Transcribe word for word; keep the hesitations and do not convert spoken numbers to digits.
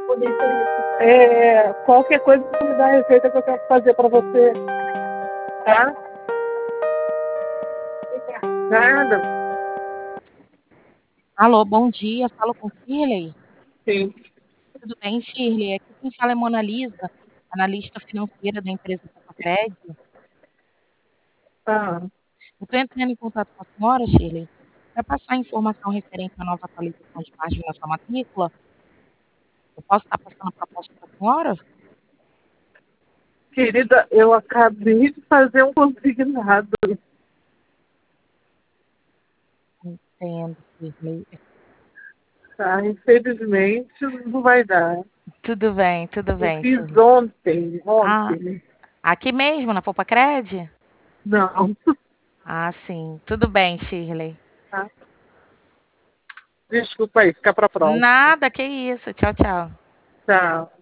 É, qualquer coisa você me dá a receita que eu quero fazer para você, tá? Nada. Alô, bom dia. Falo com Shirley? Sim. Tudo bem, Shirley? Aqui quem fala é Mona Lisa, analista financeira da empresa Papacred. Ah, Eu estou entrando em contato com a senhora, Shirley, para passar informação referente à nova atualização de margem na sua matrícula. Eu posso estar passando a proposta para a senhora? querida, eu acabei de fazer um consignado, Entendo, Shirley. tá? Infelizmente não vai dar. Tudo bem, tudo Eu bem, fiz Shirley. ontem, Ah, ontem. aqui mesmo, na Papacred? Não, Ah, sim. Tudo bem, Shirley. tá? Desculpa aí, fica para próxima. Nada, que isso. Tchau, tchau. Tchau.